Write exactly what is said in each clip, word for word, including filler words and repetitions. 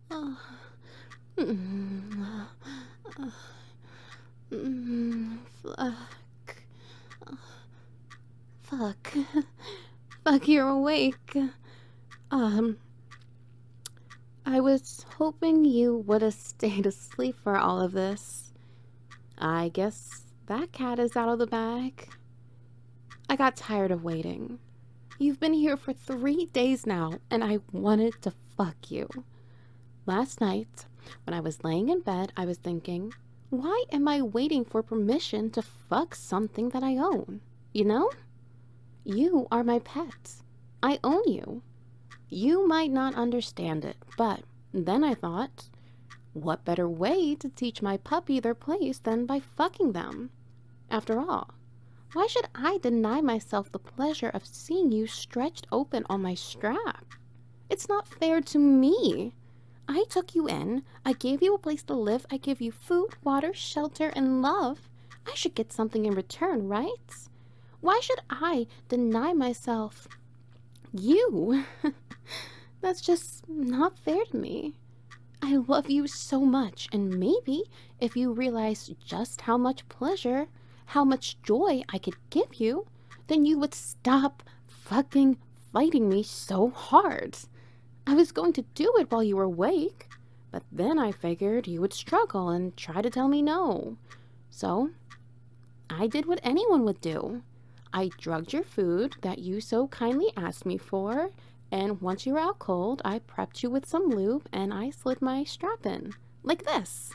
Oh. Mm. Mm. Fuck. Fuck. Fuck, you're awake. Um, I was hoping you would have stayed asleep for all of this. I guess that cat is out of the bag. I got tired of waiting. You've been here for three days now, and I wanted to fuck you. Last night, when I was laying in bed, I was thinking, why am I waiting for permission to fuck something that I own? You know? You are my pet. I own you. You might not understand it, but then I thought, what better way to teach my puppy their place than by fucking them? After all, why should I deny myself the pleasure of seeing you stretched open on my strap? It's not fair to me. I took you in, I gave you a place to live, I give you food, water, shelter, and love. I should get something in return, right? Why should I deny myself you? That's just not fair to me. I love you so much, and maybe if you realize just how much pleasure, how much joy I could give you, then you would stop fucking fighting me so hard. I was going to do it while you were awake, but then I figured you would struggle and try to tell me no. So, I did what anyone would do. I drugged your food that you so kindly asked me for, and once you were out cold, I prepped you with some lube and I slid my strap in. Like this.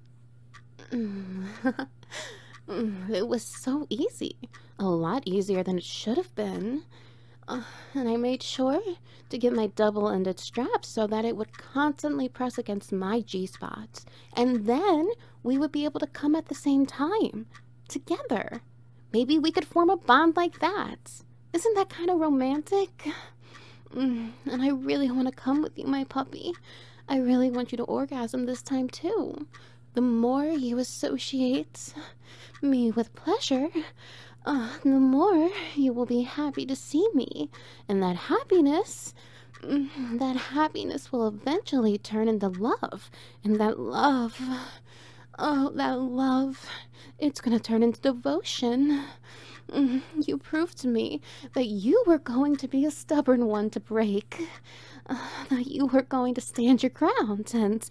It was so easy. A lot easier than it should have been. Uh, and I made sure to get my double-ended strap so that it would constantly press against my G-spot. And then we would be able to come at the same time. Together. Maybe we could form a bond like that. Isn't that kind of romantic? Mm, and I really want to come with you, my puppy. I really want you to orgasm this time, too. The more you associate me with pleasure, uh, the more you will be happy to see me. And that happiness, mm, that happiness will eventually turn into love. And that love, oh, that love, it's gonna turn into devotion. Mm, You proved to me that you were going to be a stubborn one to break. Uh, that you were going to stand your ground, and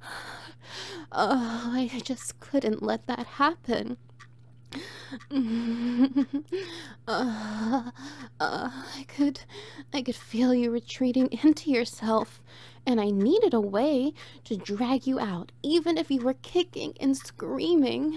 uh, I just couldn't let that happen. uh, uh, I could, I could feel you retreating into yourself, and I needed a way to drag you out, even if you were kicking and screaming.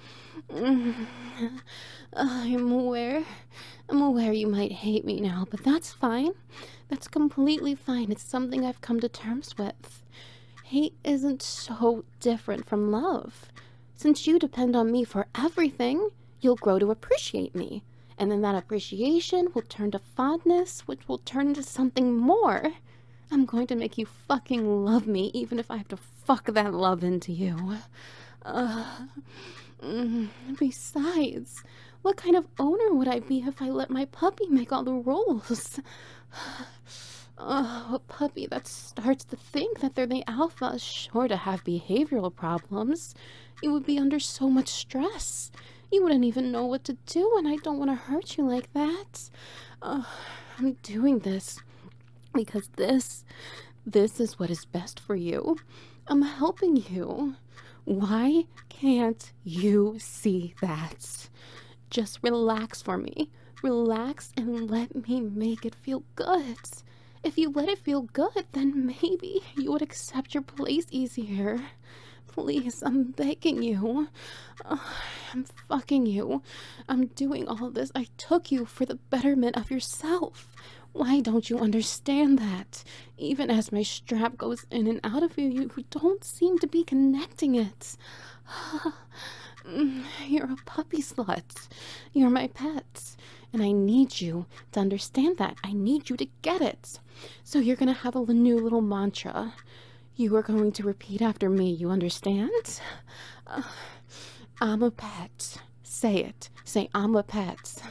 I'm aware. I'm aware you might hate me now, but that's fine. That's completely fine. It's something I've come to terms with. Hate isn't so different from love. Since you depend on me for everything, you'll grow to appreciate me. And then that appreciation will turn to fondness, which will turn into something more. I'm going to make you fucking love me, even if I have to fuck that love into you. Uh, mm, besides, what kind of owner would I be if I let my puppy make all the rules? Oh, a puppy that starts to think that they're the alpha is sure to have behavioral problems. You would be under so much stress. You wouldn't even know what to do, and I don't want to hurt you like that. Uh, I'm doing this because this, this is what is best for you. I'm helping you. Why can't you see that? Just relax for me. Relax and let me make it feel good. If you let it feel good, then maybe you would accept your place easier. Please, I'm begging you. Uh, I'm fucking you. I'm doing all this. I took you for the betterment of yourself. Why don't you understand that? Even as my strap goes in and out of you, you don't seem to be connecting it. You're a puppy slut. You're my pet. And I need you to understand that. I need you to get it. So you're going to have a new little mantra. You are going to repeat after me. You understand? Uh, I'm a pet. Say it. Say, I'm a pet.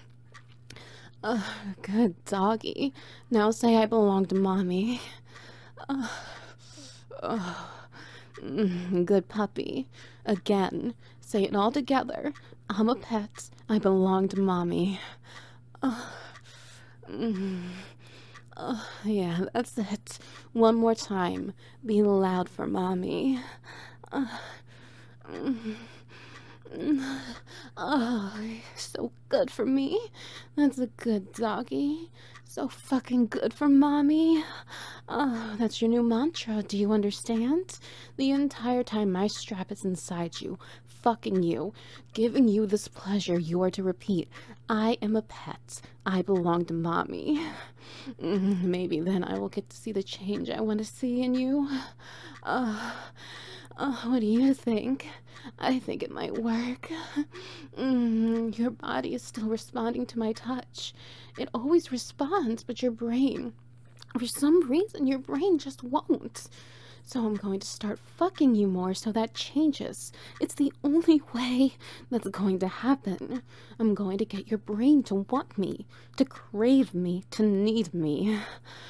Uh, good doggy. Now say I belong to mommy. Uh, oh, mm, good puppy. Again, say it all together. I'm a pet. I belong to mommy. Uh, mm, uh, yeah, that's it. One more time. Be loud for mommy. Uh, mm, mm, oh, so good for me. That's a good doggy. So fucking good for mommy. Oh, that's your new mantra. Do you understand? The entire time my strap is inside you, fucking you, giving you this pleasure, you are to repeat, I am a pet. I belong to mommy. Mm, maybe then I will get to see the change I want to see in you. Uh, uh, what do you think? I think it might work. Mm, your body is still responding to my touch. It always responds, but your brain, for some reason, your brain just won't. So I'm going to start fucking you more so that changes. It's the only way that's going to happen. I'm going to get your brain to want me, to crave me, to need me.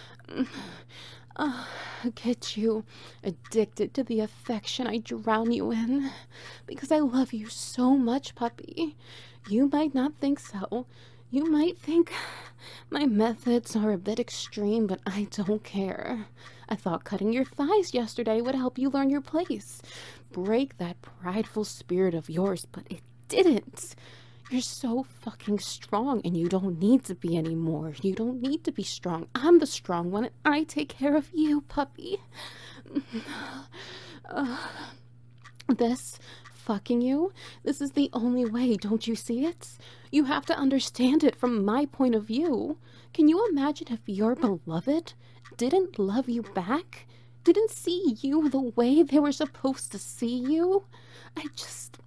Uh, get you addicted to the affection I drown you in. Because I love you so much, puppy. You might not think so. You might think my methods are a bit extreme, but I don't care. I thought cutting your thighs yesterday would help you learn your place. Break that prideful spirit of yours, but it didn't. You're so fucking strong, and you don't need to be anymore. You don't need to be strong. I'm the strong one, and I take care of you, puppy. Uh, this fucking you, this is the only way, don't you see it? You have to understand it from my point of view. Can you imagine if your beloved didn't love you back? Didn't see you the way they were supposed to see you? I just...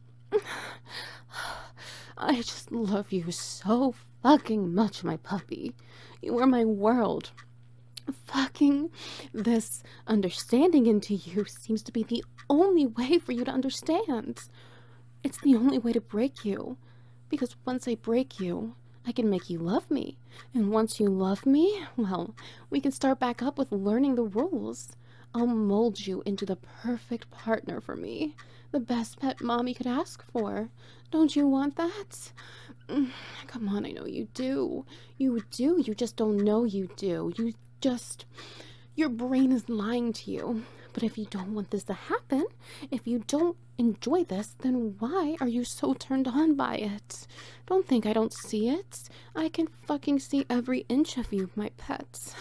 I just love you so fucking much, my puppy. You are my world. Fucking this understanding into you seems to be the only way for you to understand. It's the only way to break you. Because once I break you, I can make you love me. And once you love me, well, we can start back up with learning the rules. I'll mold you into the perfect partner for me. The best pet mommy could ask for. Don't you want that? Come on, I know you do. You do. You just don't know you do. You just... Your brain is lying to you. But if you don't want this to happen, if you don't enjoy this, then why are you so turned on by it? Don't think I don't see it. I can fucking see every inch of you, my pets.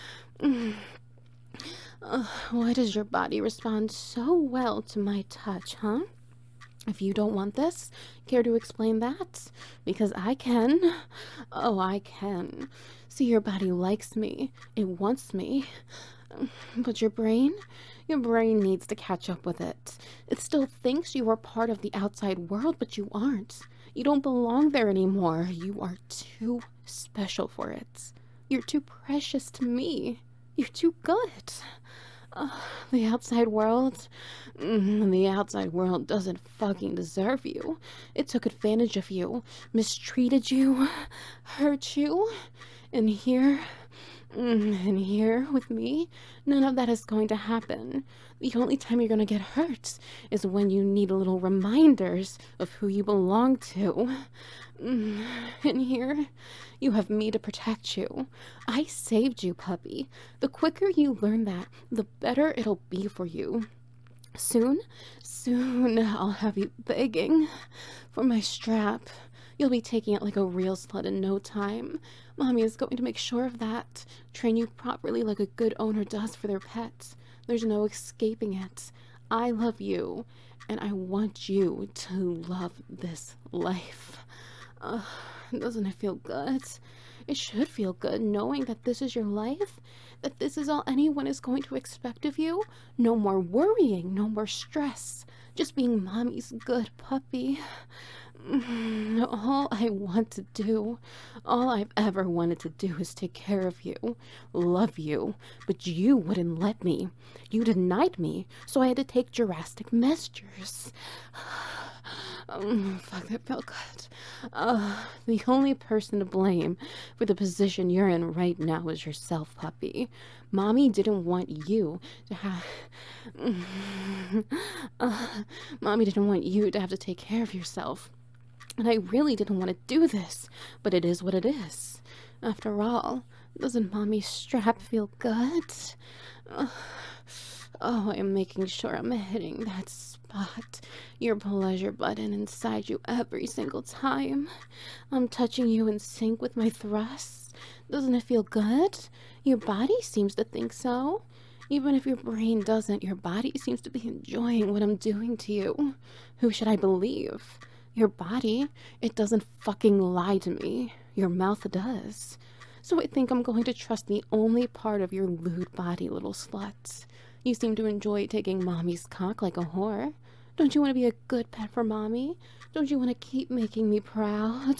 Uh, why does your body respond so well to my touch, huh? If you don't want this, care to explain that? Because I can. Oh, I can. See, your body likes me. It wants me. But your brain? Your brain needs to catch up with it. It still thinks you are part of the outside world, but you aren't. You don't belong there anymore. You are too special for it. You're too precious to me. You're too good. Uh, the outside world? Mm, the outside world doesn't fucking deserve you. It took advantage of you, mistreated you, hurt you. And here, mm, and here with me, none of that is going to happen. The only time you're gonna get hurt is when you need little reminders of who you belong to. Mm, and here, you have me to protect you. I saved you, puppy. The quicker you learn that, the better it'll be for you. Soon, soon, I'll have you begging for my strap. You'll be taking it like a real slut in no time. Mommy is going to make sure of that. Train you properly like a good owner does for their pets. There's no escaping it. I love you, and I want you to love this life. Uh, doesn't it feel good? It should feel good knowing that this is your life, that this is all anyone is going to expect of you. No more worrying, no more stress, just being mommy's good puppy. All I want to do, all I've ever wanted to do is take care of you, love you, but you wouldn't let me. You denied me, so I had to take drastic measures. Um, fuck, that felt good. Uh, the only person to blame for the position you're in right now is yourself, puppy. Mommy didn't want you to have... uh, Mommy didn't want you to have to take care of yourself. And I really didn't want to do this, but it is what it is. After all, doesn't Mommy's strap feel good? Uh, oh, I'm making sure I'm hitting that spot, your pleasure button inside you every single time. I'm touching you in sync with my thrusts. Doesn't it feel good? Your body seems to think so. Even if your brain doesn't, your body seems to be enjoying what I'm doing to you. Who should I believe? Your body, it doesn't fucking lie to me. Your mouth does. So I think I'm going to trust the only part of your lewd body, little slut. You seem to enjoy taking Mommy's cock like a whore. Don't you want to be a good pet for Mommy? Don't you want to keep making me proud?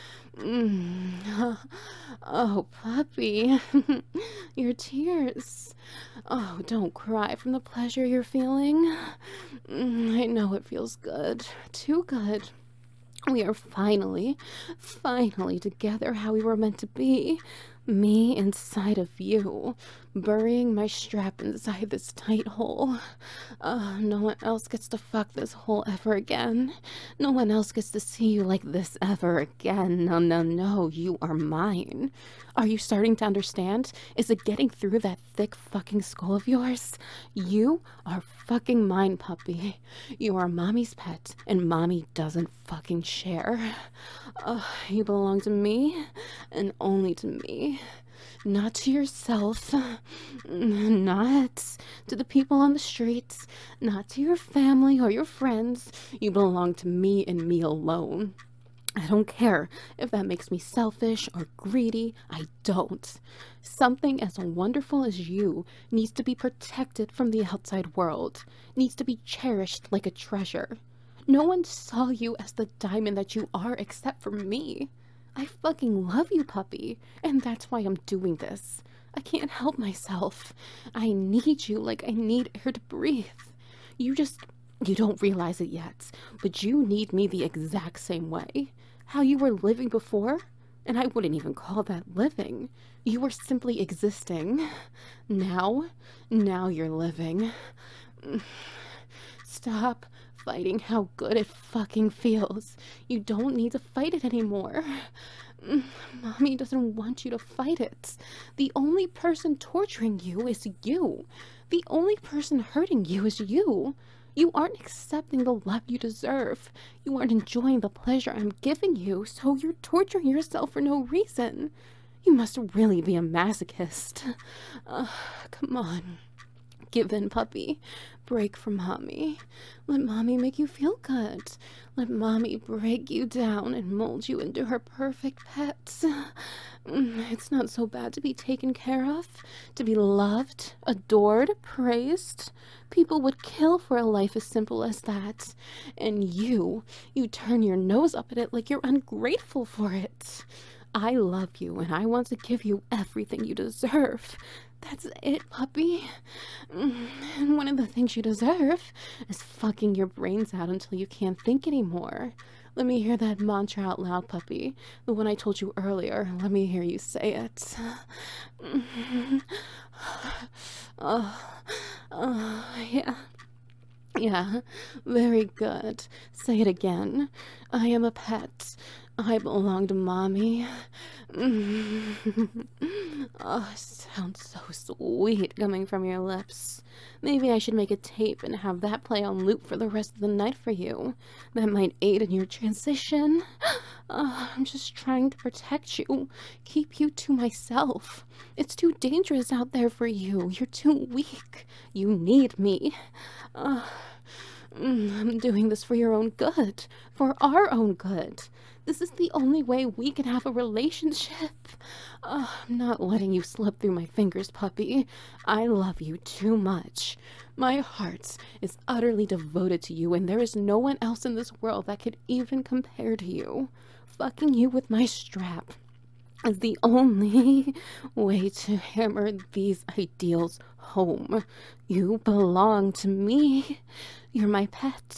Mm. Oh, puppy. Your tears. Oh, don't cry from the pleasure you're feeling. I know it feels good. Too good. We are finally, finally together how we were meant to be. Me inside of you, burying my strap inside this tight hole. Uh, no one else gets to fuck this hole ever again. No one else gets to see you like this ever again. No, no, no, you are mine. Are you starting to understand? Is it getting through that thick fucking skull of yours? You are fucking mine, puppy. You are Mommy's pet, and Mommy doesn't fucking share. Uh, you belong to me, and only to me. Not to yourself, not to the people on the streets, not to your family or your friends. You belong to me and me alone. I don't care if that makes me selfish or greedy. I don't. Something as wonderful as you needs to be protected from the outside world, needs to be cherished like a treasure. No one saw you as the diamond that you are except for me. I fucking love you, puppy, and that's why I'm doing this. I can't help myself. I need you like I need air to breathe. You just, you don't realize it yet, but you need me the exact same way. How you were living before, and I wouldn't even call that living. You were simply existing. Now, now you're living. Stop fighting how good it fucking feels. You don't need to fight it anymore. Mommy doesn't want you to fight it. The only person torturing you is you. The only person hurting you is you. You aren't accepting the love you deserve. You aren't enjoying the pleasure I'm giving you, so you're torturing yourself for no reason. You must really be a masochist. Uh, come on. Give in, puppy. Break from Mommy. Let Mommy make you feel good. Let Mommy break you down and mold you into her perfect pet. It's not so bad to be taken care of, to be loved, adored, praised. People would kill for a life as simple as that. And you, you turn your nose up at it like you're ungrateful for it. I love you and I want to give you everything you deserve. That's it, puppy. And one of the things you deserve is fucking your brains out until you can't think anymore. Let me hear that mantra out loud, puppy. The one I told you earlier. Let me hear you say it. Oh, oh, yeah. Yeah, very good. Say it again. I am a pet. I belong to Mommy. Oh, sounds so sweet coming from your lips. Maybe I should make a tape and have that play on loop for the rest of the night for you. That might aid in your transition. Oh, I'm just trying to protect you, keep you to myself. It's too dangerous out there for you. You're too weak. You need me. Uh, I'm doing this for your own good, for our own good. This is the only way we can have a relationship. Uh, I'm not letting you slip through my fingers, puppy. I love you too much. My heart is utterly devoted to you, and there is no one else in this world that could even compare to you. Fucking you with my strap is the only way to hammer these ideals home. You belong to me. You're my pet,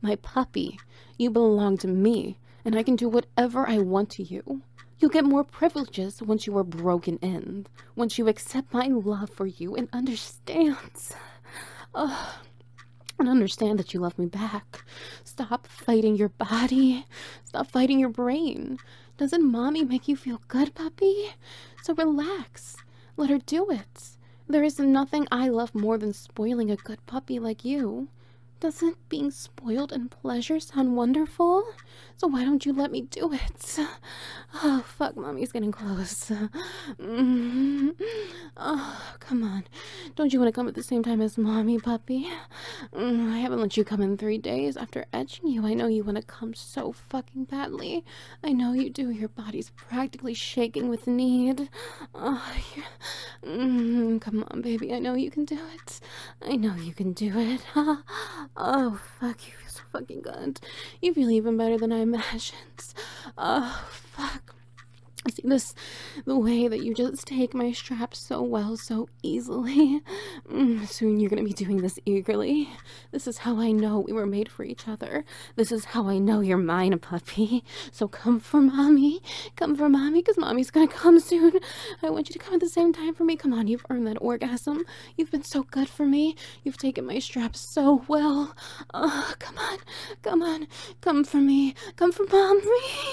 My puppy. You belong to me, and I can do whatever I want to you. You'll get more privileges once you are broken in, once you accept my love for you and understand. Oh, and understand that you love me back. Stop fighting your body. Stop fighting your brain. Doesn't mommy make you feel good, puppy? So relax. Let her do it. There is nothing I love more than spoiling a good puppy like you. Doesn't being spoiled and pleasure sound wonderful? So why don't you let me do it? Oh, fuck, mommy's getting close. Mm-hmm. Oh, come on. Don't you want to come at the same time as mommy, puppy? Mm, I haven't let you come in three days after etching you. I know you want to come so fucking badly. I know you do. Your body's practically shaking with need. Oh, mm, come on, baby. I know you can do it. I know you can do it. Oh, fuck, you feel so fucking good. You feel even better than I imagined. Oh, fuck. See this, the way that you just take my straps so well, so easily. Mm, soon you're gonna be doing this eagerly. This is how I know we were made for each other. This is how I know you're mine, puppy. So come for mommy. Come for mommy, because mommy's gonna come soon. I want you to come at the same time for me. Come on, you've earned that orgasm. You've been so good for me. You've taken my straps so well. Oh, come on. Come on. Come for me. Come for mommy.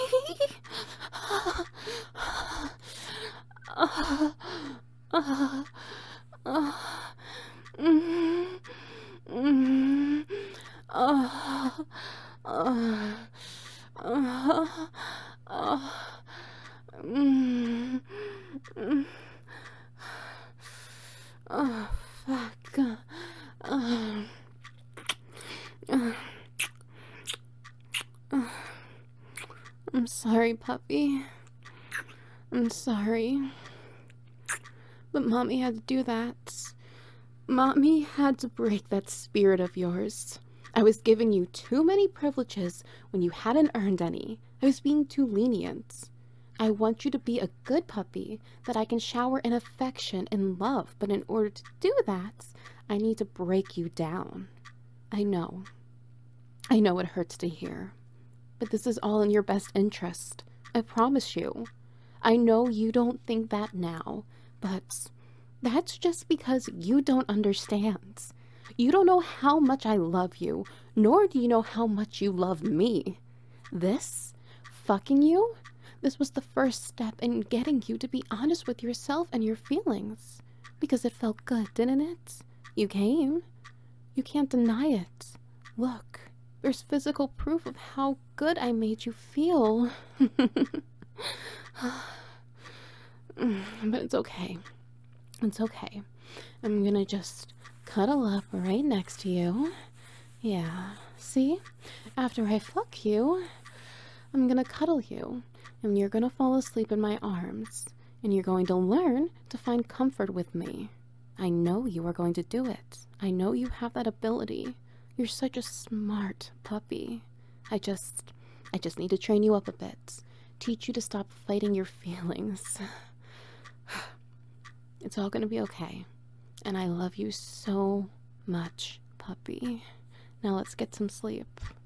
Uh, uh, uh, mm, mm, uh, uh, uh, uh, mm, mm, oh, fuck. Uh, uh, uh, I'm sorry, puppy. I'm sorry. But mommy had to do that. Mommy had to break that spirit of yours. I was giving you too many privileges when you hadn't earned any. I was being too lenient. I want you to be a good puppy that I can shower in affection and love, but in order to do that, I need to break you down. I know. I know it hurts to hear. But this is all in your best interest. I promise you. I know you don't think that now, but that's just because you don't understand. You don't know how much I love you, nor do you know how much you love me. This, fucking you, this was the first step in getting you to be honest with yourself and your feelings. Because it felt good, didn't it? You came. You can't deny it. Look, there's physical proof of how good I made you feel. But it's okay. It's okay. I'm gonna just cuddle up right next to you. Yeah. See? After I fuck you, I'm gonna cuddle you. And you're gonna fall asleep in my arms. And you're going to learn to find comfort with me. I know you are going to do it. I know you have that ability. You're such a smart puppy. I just... I just need to train you up a bit. Teach you to stop fighting your feelings. It's all gonna be okay. And I love you so much, puppy. Now let's get some sleep.